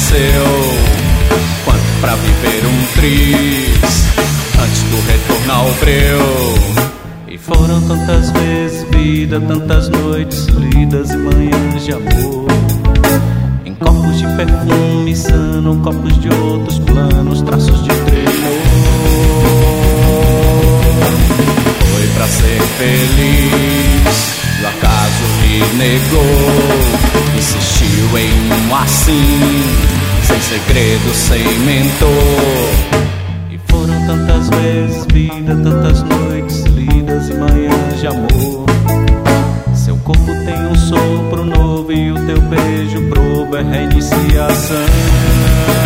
nasceu. Quanto pra viver um triz antes do retorno ao breu. E foram tantas vezes vida, tantas noites lidas e manhãs de amor, em copos de perfume sanam copos de outros planos, traços de tremor. Foi pra ser feliz, o acaso lhe negou. Insistiu em um assim, sem segredo, sem mentor. E foram tantas vezes vida, tantas noites lidas e manhãs de amor. Seu corpo tem um sopro novo e o teu beijo probo é reiniciação.